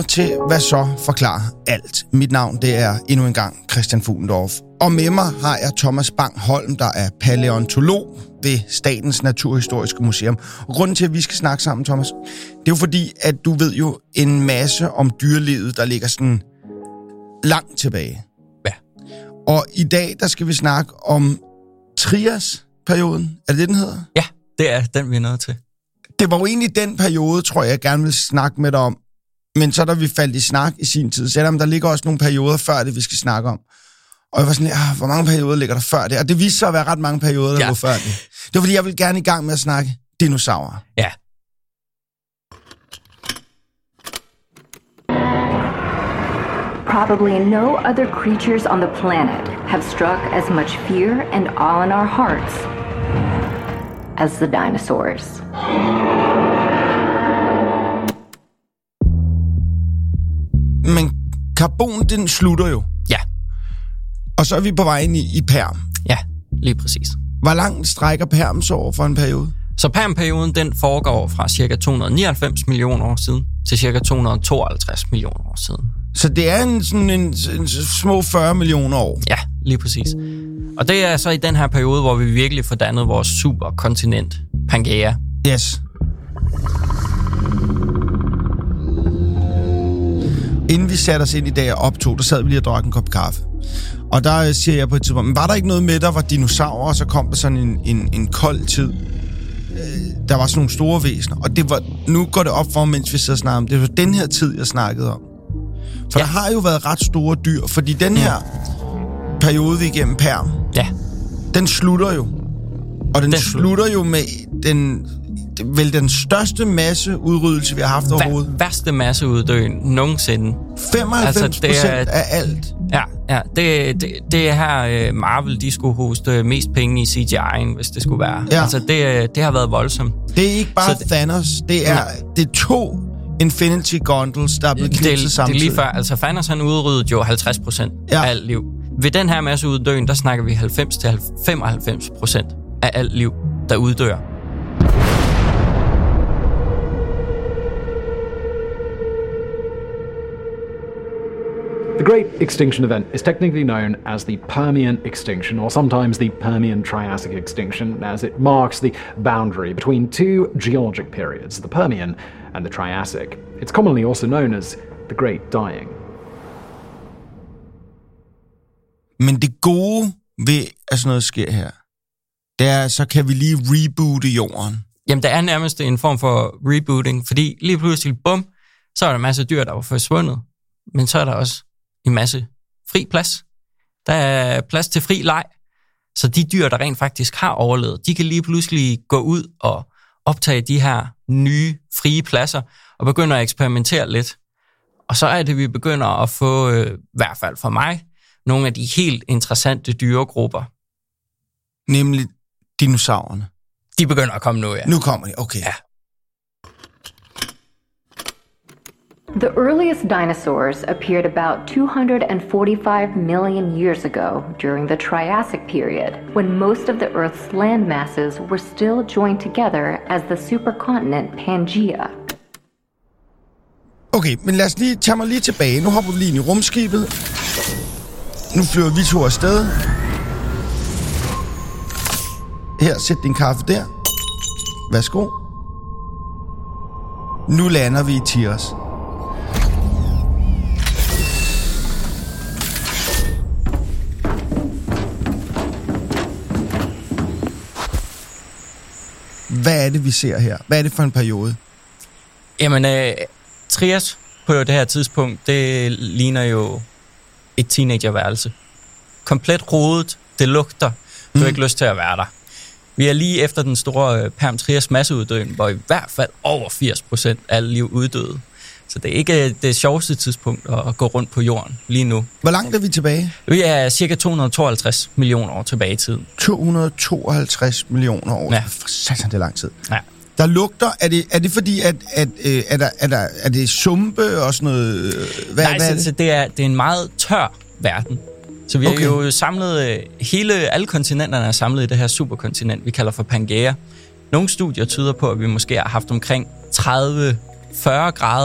til Hvad så forklarer alt. Mit navn det er endnu en gang Christian Fuglendorf. Og med mig har jeg Thomas Bang Holm, der er palæontolog ved Statens Naturhistoriske Museum. Og grunden til, at vi skal snakke sammen, Thomas, det er jo fordi, at du ved jo en masse om dyrelivet, der ligger sådan langt tilbage. Ja. Og i dag, der skal vi snakke om Trias-perioden. Er det den hedder? Ja, det er den, vi er nået til. Det var jo egentlig den periode, tror jeg gerne vil snakke med dig om. Men så da vi faldt i snak i sin tid, selvom der ligger også nogle perioder før det, vi skal snakke om. Og jeg var sådan, hvor mange perioder ligger der før det? Og det viste sig at være ret mange perioder, der var før det. Det var fordi, jeg ville gerne i gang med at snakke dinosaurer. Ja. Probably no other creatures on the planet have struck as much fear and awe in our hearts as the dinosaurs. Men karbon, den slutter jo. Ja. Og så er vi på vej ind i Perm. Ja, lige præcis. Hvor langt strækker Perm så over for en periode? Så Perm-perioden, den foregår fra ca. 299 millioner år siden til ca. 252 millioner år siden. Så det er en små 40 millioner år? Ja, lige præcis. Og det er så i den her periode, hvor vi virkelig får dannet vores superkontinent, Pangea. Yes. Inden vi satte os ind i dag og optog, der sad vi lige og drak en kop kaffe. Og der siger jeg på et tidspunkt, men var der ikke noget med, der var dinosaurer, og så kom der sådan en kold tid. Der var sådan nogle store væsener. Og det var, nu går det op for, mens vi sidder og snakker om, det var den her tid, jeg snakkede om. For der har jo været ret store dyr, fordi den her periode, vi igennem Perm, den slutter jo. Og den slutter jo med den største masseudryddelse, vi har haft overhovedet. Værste masseuddøen nogensinde. 95% af alt. Ja. Det er her Marvel, de skulle hoste mest penge i CGI'en, hvis det skulle være. Ja. Altså, det har været voldsomt. Det er ikke bare Thanos, det er 2 Infinity Gauntles, der er blevet knipset samtidig. Det er lige før. Altså, Thanos han udryddede jo 50% af alt liv. Ved den her masseuddøen, der snakker vi 90-95% af alt liv, der uddør. The Great Extinction Event is technically known as the Permian Extinction, or sometimes the Permian-Triassic Extinction, as it marks the boundary between two geologic periods, the Permian and the Triassic. It's commonly also known as the Great Dying. Men det gode ved, at sådan noget sker her, det er, så kan vi lige reboote jorden. Jamen, der er nærmest en form for rebooting, fordi lige pludselig, bum, så er der en masse dyr, der var forsvundet, men så er der også en masse fri plads. Der er plads til fri leg, så de dyr, der rent faktisk har overlevet, de kan lige pludselig gå ud og optage de her nye, frie pladser, og begynde at eksperimentere lidt. Og så er det, vi begynder at få, i hvert fald for mig, nogle af de helt interessante dyregrupper. Nemlig dinosaurerne. De begynder at komme nu, ja. Nu kommer de, okay. Ja. The earliest dinosaurs appeared about 245 million years ago during the Triassic period, when most of the Earth's land masses were still joined together as the supercontinent Pangea. Okay, men lad os lige tage mig lige tilbage. Nu hopper vi lige ind i rumskibet. Nu flyver vi to afsted. Her, sæt din kaffe der. Værsgo. Nu lander vi i Trias. Hvad er det, vi ser her? Hvad er det for en periode? Jamen, Trias på det her tidspunkt, det ligner jo et teenagerværelse. Komplet rodet, det lugter. Du har ikke lyst til at være der. Vi er lige efter den store Perm-Trias masseuddøen, hvor i hvert fald over 80% af alt liv uddøde. Så det er ikke det sjoveste tidspunkt at gå rundt på jorden lige nu. Hvor langt er vi tilbage? Vi er cirka 252 millioner år tilbage i tiden. 252 millioner år? Ja. For satan, det er lang tid. Ja. Der lugter, er det fordi, at er det sumpe og sådan noget? Hvad er det? Så det er en meget tør verden. Så vi har jo samlet, alle kontinenterne er samlet i det her superkontinent, vi kalder for Pangea. Nogle studier tyder på, at vi måske har haft omkring 30-40 grader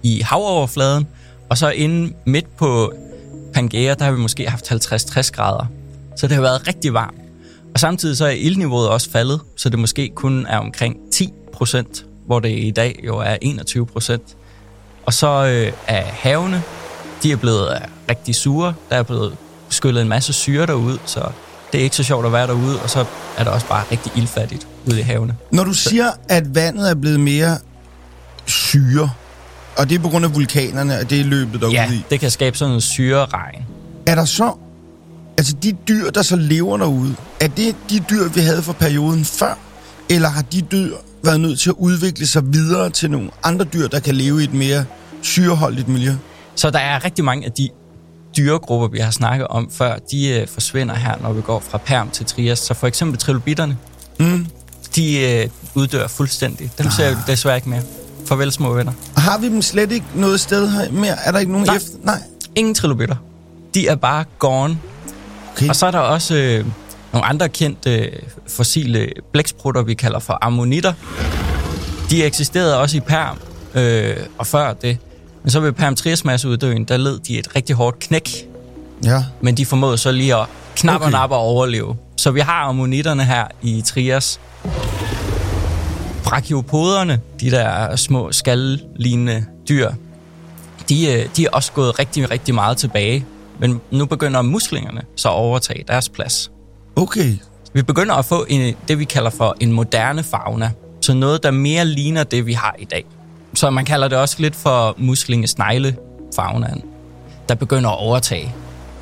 i havoverfladen, og så inde midt på Pangaea, der har vi måske haft 50-60 grader. Så det har været rigtig varmt. Og samtidig så er iltniveauet også faldet, så det måske kun er omkring 10%, hvor det i dag jo er 21%. Og så er havene, de er blevet rigtig sure. Der er blevet skyllet en masse syre derude, så det er ikke så sjovt at være derude. Og så er det også bare rigtig iltfattigt ude i havene. Når du siger, at vandet er blevet mere syre, og det er på grund af vulkanerne, og det er løbet derude i. Ja, det kan skabe sådan noget syreregn. Er der så... Altså de dyr, der så lever derude, er det de dyr, vi havde for perioden før? Eller har de dyr været nødt til at udvikle sig videre til nogle andre dyr, der kan leve i et mere syreholdigt miljø? Så der er rigtig mange af de dyregrupper, vi har snakket om før, de forsvinder her, når vi går fra Perm til Trias. Så for eksempel trilobitterne, de uddør fuldstændig. Dem ser jeg desværre ikke mere. Farvel, små venner. Har vi dem slet ikke noget sted her mere? Er der ikke nogen efter? Nej. Ingen trilobitter. De er bare gone. Okay. Og så er der også nogle andre kendte fossile blæksprutter, vi kalder for ammonitter. De eksisterede også i Perm, og før det. Men så ved Perm-Trias-masseuddøen, der led de et rigtig hårdt knæk. Ja. Men de formåede så lige at knappe og nappe og overleve. Så vi har ammonitterne her i Trias. Brachiopoderne, de der små skallignende dyr, de er også gået rigtig, rigtig meget tilbage. Men nu begynder muslingerne så at overtage deres plads. Okay. Vi begynder at få det, vi kalder for en moderne fauna. Så noget, der mere ligner det, vi har i dag. Så man kalder det også lidt for muslingesnegle-faunaen, der begynder at overtage.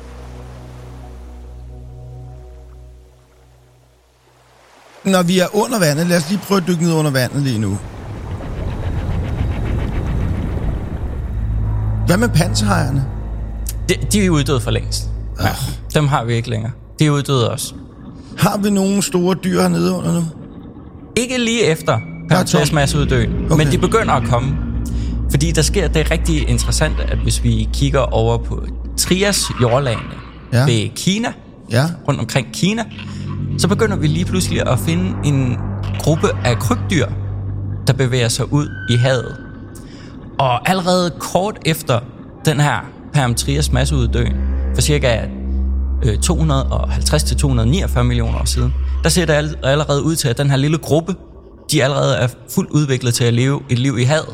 Når vi er under vandet, lad os lige prøve at dykke ned under vandet lige nu. Hvad med panserhajerne? De er uddøde for længst. Ja, dem har vi ikke længere. De er uddøde også. Har vi nogle store dyr hernede under nu? Ikke lige efter Perm-Trias-masseuddøen, men de begynder at komme. Fordi der sker det rigtig interessante, at hvis vi kigger over på Trias jordlagene ved Kina, rundt omkring Kina, så begynder vi lige pludselig at finde en gruppe af krybdyr, der bevæger sig ud i havet. Og allerede kort efter den her Perm-Trias-masseuddøen, for cirka 250-249 millioner år siden, der ser det allerede ud til, at den her lille gruppe, de allerede er fuldt udviklet til at leve et liv i havet.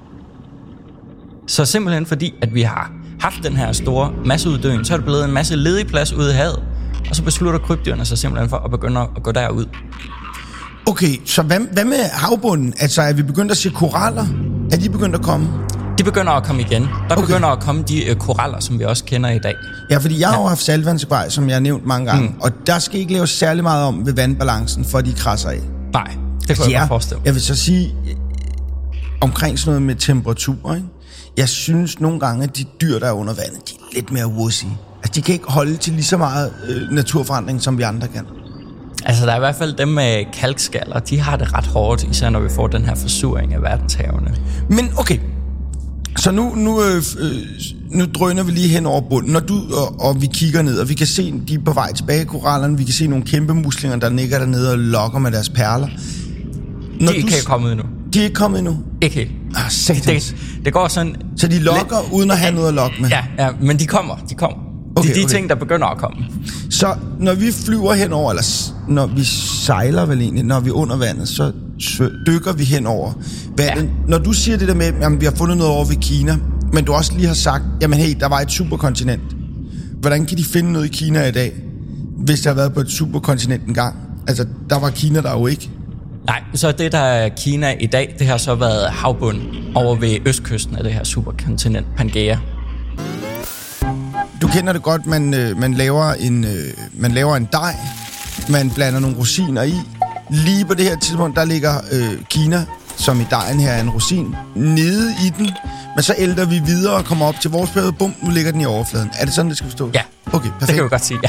Så simpelthen fordi, at vi har haft den her store masseuddøen, så er det blevet en masse ledig plads ude i havet, og så beslutter krybdyrene sig simpelthen for at begynde at gå derud. Okay, så hvad med havbunden? Altså, er vi begyndt at se koraller? Er de begyndt at komme? De begynder at komme igen. Der begynder at komme de koraller, som vi også kender i dag. Ja, fordi jeg har jo haft saltvandsgrej, som jeg har nævnt mange gange, og der skal ikke laves særlig meget om ved vandbalancen, for de krasser af. Nej, det kan jeg godt forestille. Jeg vil så sige, omkring sådan noget med temperatur, ikke? Jeg synes nogle gange, at de dyr, der er under vandet, de er lidt mere wussy. Altså, de kan ikke holde til lige så meget naturforandring, som vi andre kan. Altså, der er i hvert fald dem med kalkskaller, de har det ret hårdt, især når vi får den her forsuring af verdenshavene. Men okay, så nu drøner vi lige hen over bunden, når du og vi kigger ned, og vi kan se, de er på vej tilbage i korallerne, vi kan se nogle kæmpe muslinger, der ligger dernede og lokker med deres perler. De er ikke kommet endnu. De er ikke kommet endnu? Ikke helt. Det går sådan... Så de lokker uden at have noget at lokke med? Ja, men de kommer. Okay, de ting, der begynder at komme. Så når vi flyver henover, eller når vi sejler vel egentlig, når vi er under vandet, så dykker vi henover vandet. Ja. Når du siger det der med, at vi har fundet noget over ved Kina, men du også lige har sagt, jamen hey, der var et superkontinent. Hvordan kan de finde noget i Kina i dag, hvis der har været på et superkontinent engang? Altså, der var Kina der jo ikke. Nej, så det der er Kina i dag, det har så været havbunden over ved østkysten af det her superkontinent, Pangaea. Du kender det godt, man laver en dej, man blander nogle rosiner i. Lige på det her tidspunkt, der ligger Kina, som i dejen her er en rosin, nede i den. Men så ælter vi videre og kommer op til vores periode. Bum, nu ligger den i overfladen. Er det sådan, det skal forstås? Ja, okay, perfekt. Det kan vi godt sige, ja.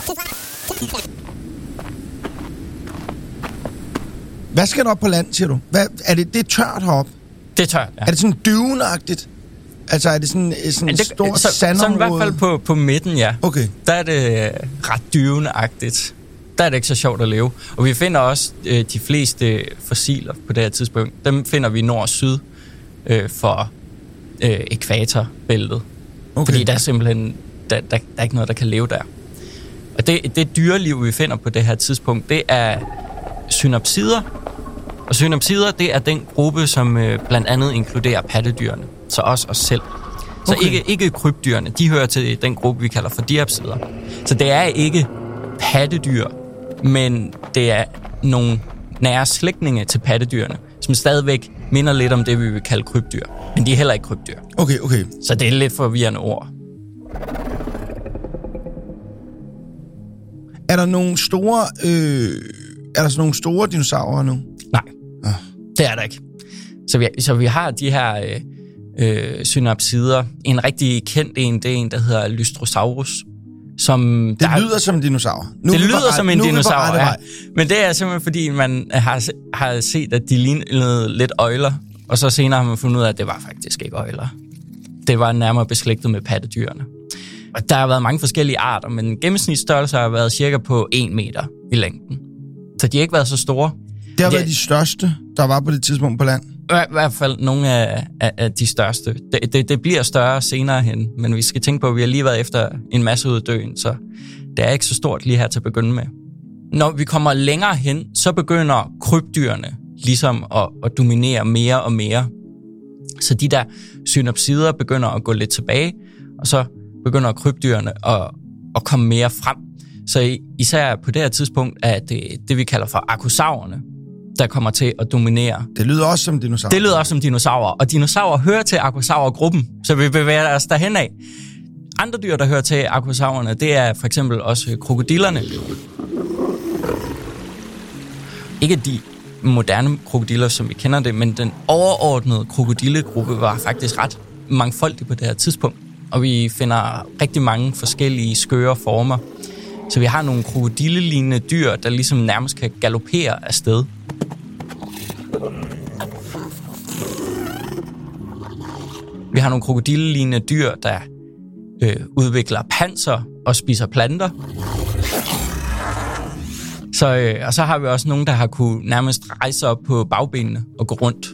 Hvad skal der op på land, siger du? Det er tørt heroppe? Det er tørt, ja. Er det sådan dyvenagtigt? Altså er det sådan et stort sandområde? Sådan i hvert fald på midten, ja. Okay. Der er det ret dyvenagtigt. Der er det ikke så sjovt at leve. Og vi finder også de fleste fossiler på det her tidspunkt. Dem finder vi nord og syd for ækvatorbæltet. Okay. Fordi der er simpelthen der er ikke noget, der kan leve der. Og det dyreliv, vi finder på det her tidspunkt, det er synapsider. Og synapsider, det er den gruppe, som blandt andet inkluderer pattedyrene. Så også os selv. Så ikke krybdyrene, de hører til den gruppe, vi kalder for diapsider. Så det er ikke pattedyr, men det er nogle nære slægtninge til pattedyrene, som stadigvæk minder lidt om det, vi vil kalde krybdyr. Men de er heller ikke krybdyr. Okay. Så det er lidt forvirrende ord. Er der nogle store dinosaurer nu? Nej, det er der ikke. Så vi har de her synapsider. En rigtig kendt en, det er en, der hedder Lystrosaurus. Det lyder som en dinosaur. Det lyder som en dinosaur, ja. Men det er simpelthen, fordi man har set, at de lignede lidt øgler, og så senere har man fundet ud af, at det var faktisk ikke øgler. Det var nærmere beslægtet med pattedyrene. Og der har været mange forskellige arter, men gennemsnitsstørrelse har været cirka på 1 meter i længden. Så de har ikke været så store. Det har været de største, der var på det tidspunkt på land? I hvert fald nogle af de største. Det bliver større senere hen, men vi skal tænke på, at vi har lige været efter en masseuddøen, så det er ikke så stort lige her til at begynde med. Når vi kommer længere hen, så begynder krybdyrene ligesom at dominere mere og mere. Så de der synapsider begynder at gå lidt tilbage, og så begynder krybdyrene at komme mere frem. Så især på det her tidspunkt er det vi kalder for arkosaurerne, der kommer til at dominere. Det lyder også som dinosaurer. Det lyder også som dinosaurer, og dinosaurer hører til arkosaurgruppen, så vi bevæger os derhen af. Andre dyr, der hører til arkosaurerne, det er for eksempel også krokodillerne. Ikke de moderne krokodiller, som vi kender det, men den overordnede krokodillegruppe var faktisk ret mangfoldig på det her tidspunkt. Og vi finder rigtig mange forskellige skøre former. Så vi har nogle krokodillelignende dyr, der ligesom nærmest kan galopere afsted. Vi har nogle krokodillelignende dyr, der udvikler panser og spiser planter. Og så har vi også nogle, der har kunne nærmest rejse op på bagbenene og gå rundt.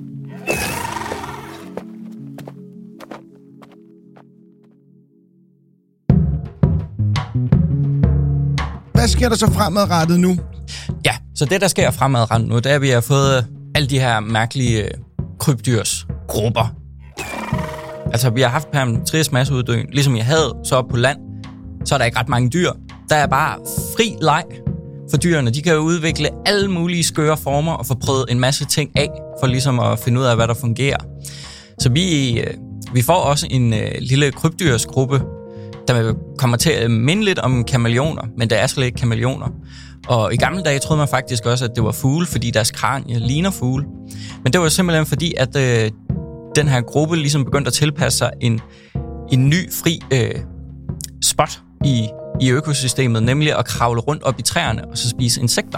Hvad sker der så fremadrettet nu? Ja, så det, der sker fremadrettet nu, det er, at vi har fået alle de her mærkelige krybdyrsgrupper. Altså, vi har haft Perm-Trias masseuddøen, ligesom jeg havde, så op på land, så er der ikke ret mange dyr. Der er bare fri leg for dyrene. De kan jo udvikle alle mulige skøre former og få prøvet en masse ting af, for ligesom at finde ud af, hvad der fungerer. Så vi får også en lille krybdyrsgruppe, der kommer til at minde lidt om kameleoner, men det er slet ikke kameleoner. Og i gamle dage troede man faktisk også, at det var fugle, fordi deres kranie ligner fugle. Men det var simpelthen fordi, at den her gruppe ligesom begyndte at tilpasse sig en ny fri spot i økosystemet, nemlig at kravle rundt op i træerne og så spise insekter.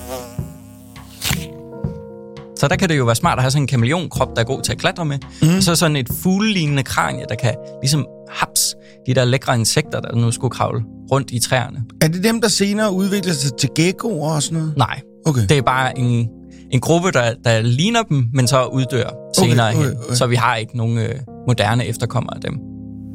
Så der kan det jo være smart at have sådan en kameleonkrop, der er god til at klatre med. Og så sådan et fuglelignende kranie, der kan ligesom haps de der lækre insekter, der nu skulle kravle rundt i træerne. Er det dem, der senere udvikler sig til geckoer og sådan noget? Nej, okay. Det er bare en gruppe, der ligner dem, men så uddør senere hen. Så vi har ikke nogen moderne efterkommere af dem.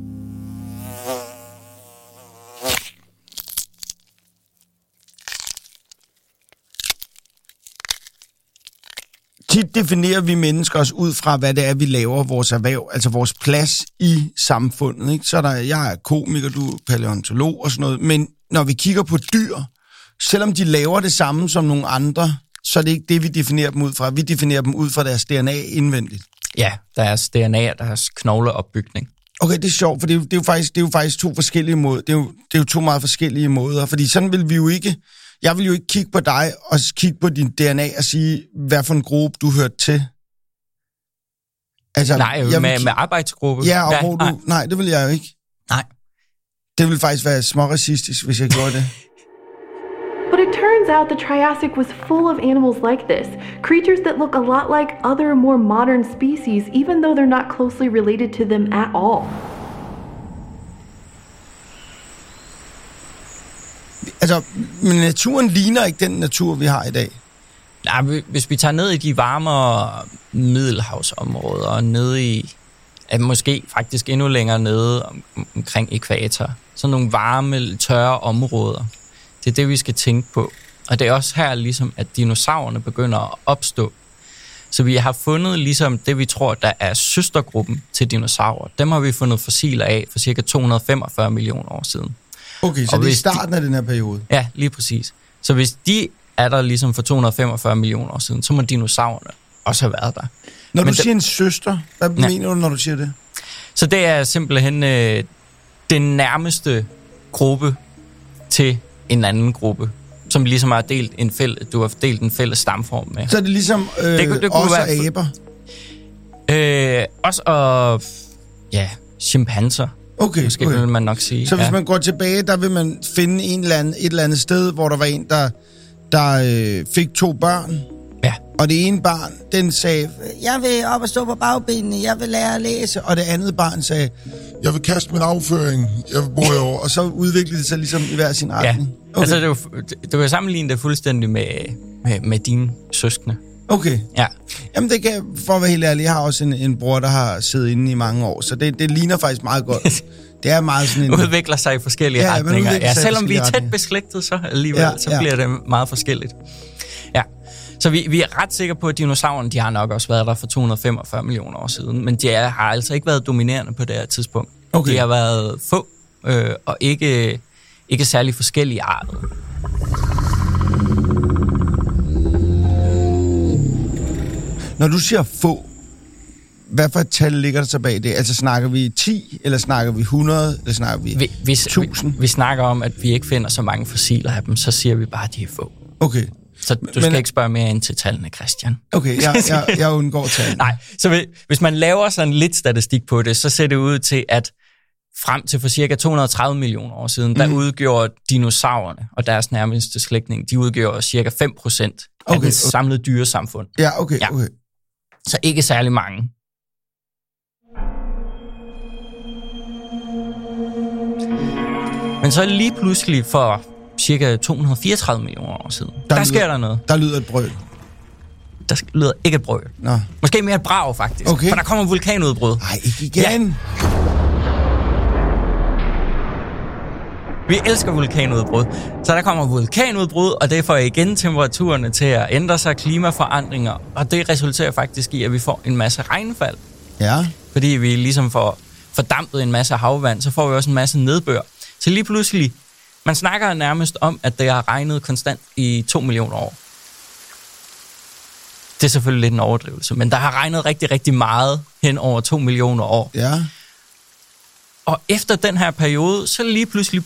Tit definerer vi mennesker os ud fra, hvad det er, vi laver vores erhverv, altså vores plads i samfundet. Ikke? Så jeg er komiker, du er palæontolog og sådan noget. Men når vi kigger på dyr, selvom de laver det samme som nogle andre, så er det ikke det, vi definerer dem ud fra. Vi definerer dem ud fra deres DNA indvendigt. Ja, deres DNA og deres knogleopbygning. Okay, det er sjovt, for det er jo faktisk to forskellige måder. Det er jo to meget forskellige måder, fordi sådan vil vi jo ikke. Jeg vil jo ikke kigge på dig og kigge på din DNA og sige, hvad for en gruppe du hørte til. Altså, nej, med arbejdsgruppe. Ja, og hvor du... Nej, det vil jeg jo ikke. Nej. Det ville faktisk være småracistisk, hvis jeg gjorde det. But it turns out the Triassic was full of animals like this, creatures that look a lot like other more modern species, even though they're not closely related to them at all. Altså, men naturen ligner ikke den natur, vi har i dag. Nej, hvis vi tager ned i de varmere middelhavsområder, og ned i er måske faktisk endnu længere nede omkring ækvator. Sådan nogle varme, tørre områder. Det er det, vi skal tænke på. Og det er også her, ligesom, at dinosaurerne begynder at opstå. Så vi har fundet ligesom det, vi tror, der er søstergruppen til dinosaurer. Dem har vi fundet fossiler af for cirka 245 millioner år siden. Okay, så det er i starten af den her periode? Ja, lige præcis. Så hvis de er der ligesom for 245 millioner år siden, så må dinosaurerne også have været der. Når du siger en søster, hvad mener du, når du siger det? Så det er simpelthen den nærmeste gruppe til en anden gruppe, som ligesom har delt du har delt en fælles stamform med. Så er det ligesom det også aber? Også og chimpanser. Okay, måske vil man nok sige. Så hvis man går tilbage, der vil man finde et eller andet sted, hvor der var en, der fik 2 børn. Ja. Og det ene barn, den sagde, jeg vil op og stå på bagbenene, jeg vil lære at læse. Og det andet barn sagde, jeg vil kaste min afføring, jeg vil bo over. Og så udviklede det sig ligesom i hver sin retning. Ja, okay. Altså du kan sammenligne det fuldstændig med dine søskende. Okay. Ja. Jamen det kan, for at være helt ærlig, jeg har også en bror, der har siddet inde i mange år, så det ligner faktisk meget godt. Det er meget sådan en... udvikler sig i forskellige retninger. Ja, selvom vi er tæt beslægtet, så alligevel, så bliver det meget forskelligt. Ja. Så vi er ret sikre på, at dinosaurerne, de har nok også været der for 245 millioner år siden, men de har altså ikke været dominerende på det her tidspunkt. Okay. De har været få, og ikke særlig forskellige arter. Når du siger få, hvad for et tal ligger der så bag det? Altså snakker vi 10, eller snakker vi 100, eller snakker vi 1000? Vi snakker om, at vi ikke finder så mange fossiler af dem, så siger vi bare, at de er få. Okay. Så du skal ikke spørge mere ind til tallene, Christian. Okay, jeg undgår tallene. Nej, så hvis man laver sådan lidt statistik på det, så ser det ud til, at frem til for cirka 230 millioner år siden, der udgjorde dinosaurerne og deres nærmeste slægtning, de udgjorde cirka 5% af det samlede dyresamfund. Ja, okay. Så ikke særlig mange. Men så lige pludselig for cirka 234 millioner år siden, der sker der noget. Der lyder et brøl. Der lyder ikke et brøl. Nå. Måske mere et brag, faktisk. Okay. For der kommer vulkanudbrud. Nej, ikke igen. Ja. Vi elsker vulkanudbrud. Så der kommer vulkanudbrud, og det får igen temperaturerne til at ændre sig, klimaforandringer, og det resulterer faktisk i, at vi får en masse regnfald. Ja. Fordi vi ligesom får fordampet en masse havvand, så får vi også en masse nedbør. Så lige pludselig, man snakker nærmest om, at det har regnet konstant i 2 millioner år. Det er selvfølgelig lidt en overdrivelse, men der har regnet rigtig, rigtig meget hen over 2 millioner år. Ja. Og efter den her periode, så lige pludselig,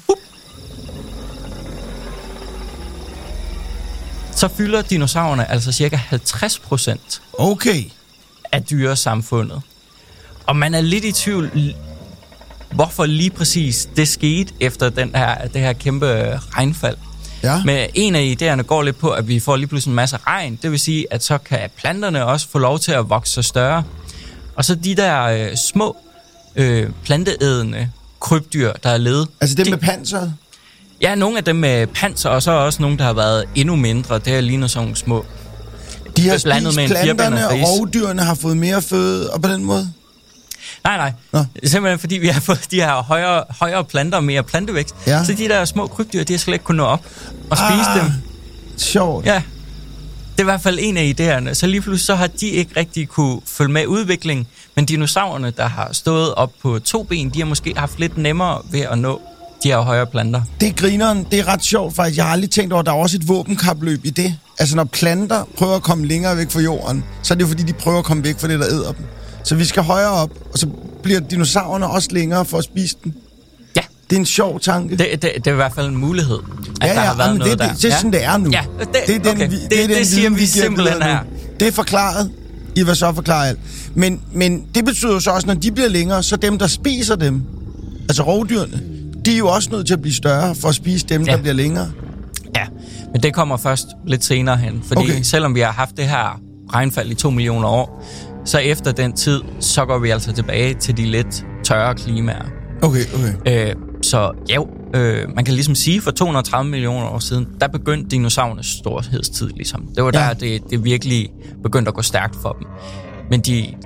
så fylder dinosaurerne altså cirka 50% af dyresamfundet. Og man er lidt i tvivl, hvorfor lige præcis det skete efter det her kæmpe regnfald. Ja. Men en af idéerne går lidt på, at vi får lige pludselig en masse regn. Det vil sige, at så kan planterne også få lov til at vokse større. Og så de der små planteædende krybdyr, der er ledet. Altså dem med panseret? Ja, nogle af dem med panser, og så også nogle, der har været endnu mindre. Det er ligner sådan nogle små. De har spist planterne, og rovdyrene har fået mere føde, og på den måde? Nej. Det er simpelthen fordi, vi har fået de her højere planter og mere plantevækst. Ja. Så de der små krybdyr, de har slet ikke kunnet nå op og spise dem. Sjovt. Ja. Det er i hvert fald en af idéerne. Så lige pludselig så har de ikke rigtig kunne følge med udviklingen. Men dinosaurerne, der har stået op på 2 ben, de har måske haft lidt nemmere ved at nå de her højere planter. Det er grineren. Det er ret sjovt, faktisk. Jeg har aldrig tænkt over, at der er også et våbenkapløb i det. Altså når planter prøver at komme længere væk fra jorden, så er det jo fordi, de prøver at komme væk fra det, der æder dem. Så vi skal højere op, og så bliver dinosaurerne også længere for at spise den. Ja. Det er en sjov tanke. Det er i hvert fald en mulighed, at der har været noget der. Det er sådan, det er nu. Ja, det siger vi simpelthen her. Det er forklaret. I vil så forklare alt. Men det betyder jo så også, når de bliver længere, så dem, der spiser dem, altså rovdyrene, de er jo også nødt til at blive større for at spise dem, der bliver længere. Ja, men det kommer først lidt senere hen. Fordi selvom vi har haft det her regnfald i 2 millioner år, så efter den tid, så går vi altså tilbage til de lidt tørre klimaer. Okay. Så man kan ligesom sige, for 230 millioner år siden, der begyndte dinosaurernes storhedstid ligesom. Det var der, det virkelig begyndte at gå stærkt for dem. Men de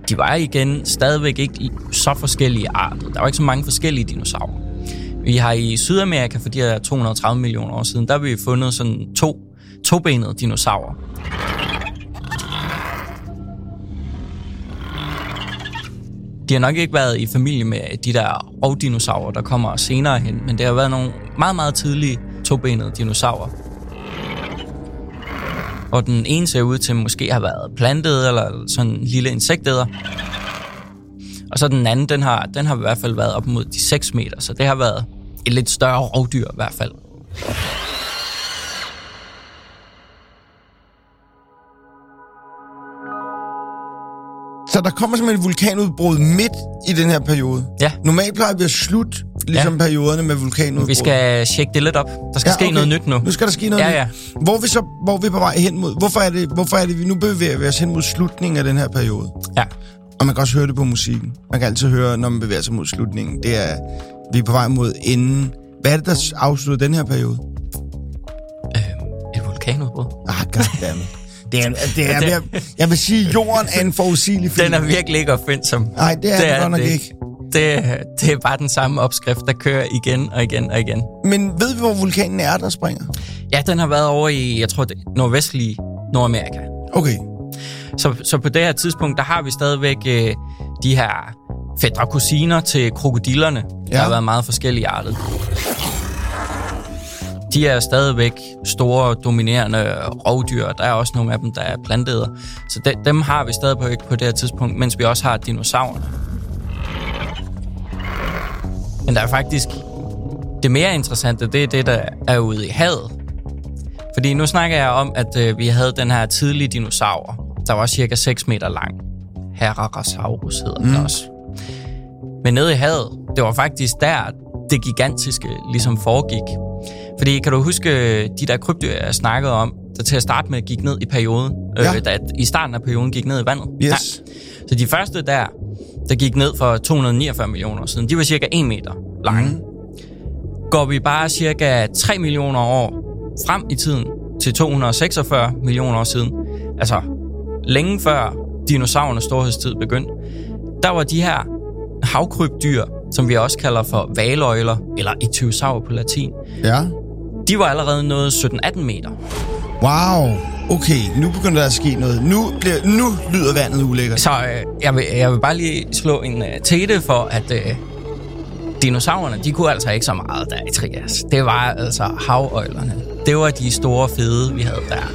de var igen stadigvæk ikke så forskellige arter. Der var ikke så mange forskellige dinosaurer. Vi har i Sydamerika, for de her 230 millioner år siden, der har vi fundet sådan tobenede dinosaurer. De har nok ikke været i familie med de der rovdinosaurer, der kommer senere hen, men det har været nogle meget, meget tidlige tobenede dinosaurer. Og den ene ser ud til måske have været plantet eller sådan en lille insektæder. Og så den anden, den har i hvert fald været op mod de 6 meter, så det har været et lidt større rovdyr i hvert fald. Så der kommer simpelthen et vulkanudbrud midt i den her periode? Ja. Normalt plejer vi at slutte perioderne med vulkanudbrud. Vi skal tjekke det lidt op. Der skal ske noget nyt nu. Nu skal der ske noget nyt. Hvor er vi på vej hen mod? Hvorfor er det, vi nu bevæger vi os hen mod slutningen af den her periode? Ja. Og man kan også høre det på musikken. Man kan altid høre, når man bevæger sig mod slutningen. Det er, vi er på vej mod enden. Hvad er det, der afslutter den her periode? Et vulkanudbrud. Goddammit. Jeg vil sige, at jorden er en forudsigelig film. Den er virkelig ikke opfindsom. Nej, det er den godt nok ikke. Det er bare den samme opskrift, der kører igen og igen og igen. Men ved vi, hvor vulkanen er, der springer? Ja, den har været over i, jeg tror, det nordvestlige Nordamerika. Okay. Så på det her tidspunkt, der har vi stadigvæk de her fætre kusiner til krokodillerne, der har været meget forskellige arter. De er stadigvæk store, dominerende rovdyr. Der er også nogle af dem, der er plantæder. Så dem har vi stadig på det her tidspunkt, mens vi også har dinosaurerne. Men der er faktisk... Det mere interessante, det er det, der er ude i havet. Fordi nu snakker jeg om, at vi havde den her tidlige dinosaur, der var cirka 6 meter lang. Herrerasaurus hedder den også. Men nede i havet, det var faktisk der, det gigantiske ligesom foregik. Fordi kan du huske de der krybdyr, jeg snakkede om, der til at starte med gik ned i perioden, der i starten af perioden gik ned i vandet? Yes. Ja. Så de første der gik ned for 249 millioner år siden, de var cirka 1 meter lange. Går vi bare cirka 3 millioner år frem i tiden til 246 millioner år siden, altså længe før dinosaurernes storhedstid begyndte, der var de her havkrybdyr, som vi også kalder for hvaløgler, eller ichthyosaur på latin, de var allerede nået 17-18 meter. Wow, okay, nu begynder der at ske noget. Nu lyder vandet ulækkert. Så jeg vil bare lige slå en tete for, at dinosaurerne, de kunne altså ikke så meget der i Trias. Det var altså havøglerne. Det var de store fede, vi havde der.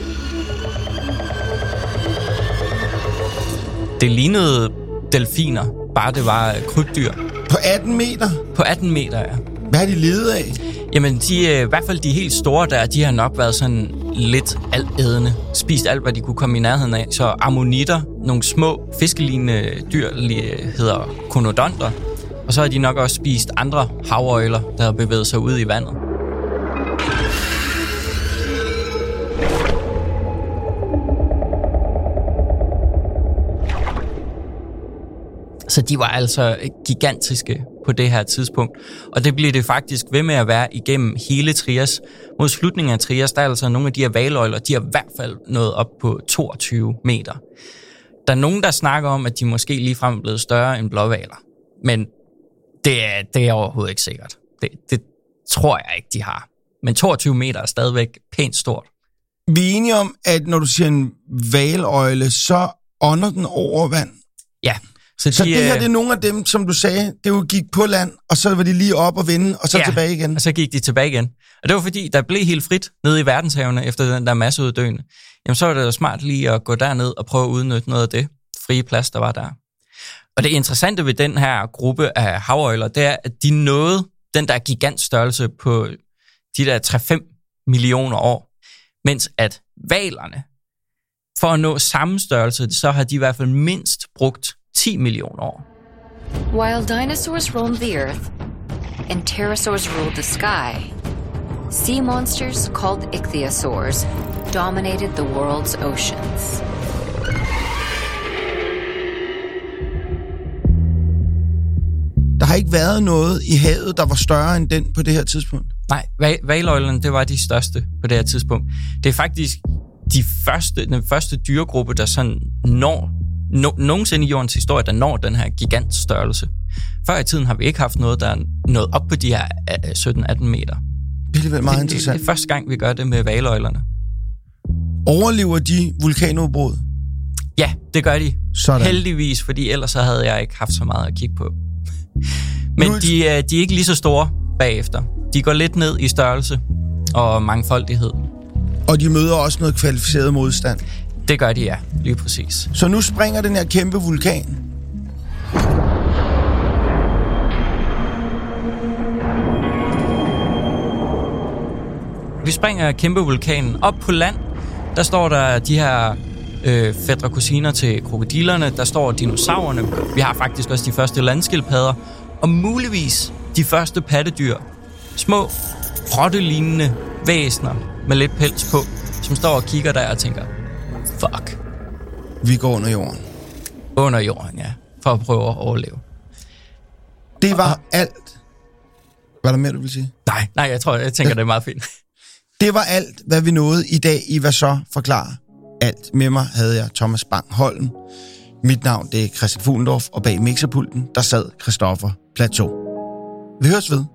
Det lignede delfiner, bare det var krybdyr. På 18 meter? På 18 meter, ja. Hvad har de levet af? Jamen, i hvert fald de helt store der, de har nok været sådan lidt altædende. Spist alt, hvad de kunne komme i nærheden af. Så ammonitter, nogle små fiskelignende dyr, hedder konodonter. Og så har de nok også spist andre havøgler, der har bevæget sig ud i vandet. Så de var altså gigantiske på det her tidspunkt. Og det bliver det faktisk ved med at være igennem hele Trias. Mod slutningen af Trias, der er altså nogle af de her hvaløgler, de har i hvert fald nået op på 22 meter. Der er nogen, der snakker om, at de måske ligefrem er blevet større end blåhvaler. Men det er overhovedet ikke sikkert. Det tror jeg ikke, de har. Men 22 meter er stadigvæk pænt stort. Vi er enige om, at når du siger en hvaløgle, så ånder den over vand. Ja. Så det her, det er nogle af dem, som du sagde, det jo gik på land, og så var de lige op og vende, og så tilbage igen. Og så gik de tilbage igen. Og det var fordi, der blev helt frit nede i verdenshavene efter den der masseuddøende. Jamen så var det jo smart lige at gå derned og prøve at udnytte noget af det frie plads, der var der. Og det interessante ved den her gruppe af havøgler, det er, at de nåede den der gigantstørrelse på de der 3-5 millioner år. Mens at hvalerne, for at nå samme størrelse, så har de i hvert fald mindst brugt 10 millioner år. While dinosaurs roamed the earth and pterosaurs ruled the sky, sea monsters called ichthyosaurs dominated the world's oceans. Der har ikke været noget i havet, der var større end den på det her tidspunkt? Nej, hvaløglerne, det var de største på det her tidspunkt. Det er faktisk den første dyregruppe, der sådan når nogensinde i jordens historie, der når den her gigantstørrelse. Før i tiden har vi ikke haft noget, der er nået op på de her 17-18 meter. Det er alligevel meget interessant. Det er første gang, vi gør det med hvaløjlerne. Overlever de vulkanudbrud? Ja, det gør de. Sådan. Heldigvis, fordi ellers så havde jeg ikke haft så meget at kigge på. Men de er ikke lige så store bagefter. De går lidt ned i størrelse og mangfoldighed. Og de møder også noget kvalificeret modstand. Det gør de, ja. Lige præcis. Så nu springer den her kæmpe vulkan. Vi springer kæmpe vulkanen op på land. Der står der de her fætre kusiner til krokodillerne. Der står dinosaurerne. Vi har faktisk også de første landskildpadder. Og muligvis de første pattedyr. Små, rottelignende væsener med lidt pels på, som står og kigger der og tænker, fuck. Vi går under jorden. Under jorden, ja. For at prøve at overleve. Det var alt. Var der mere, du vil sige? Nej, jeg tænker, det er meget fint. Det var alt, hvad vi nåede i dag i Hvad så? Forklar alt. Med mig havde jeg Thomas Bang Holm. Mit navn det er Christian Fuglendorf, og bag mixerpulten, der sad Christoffer Plateau. Vi høres ved.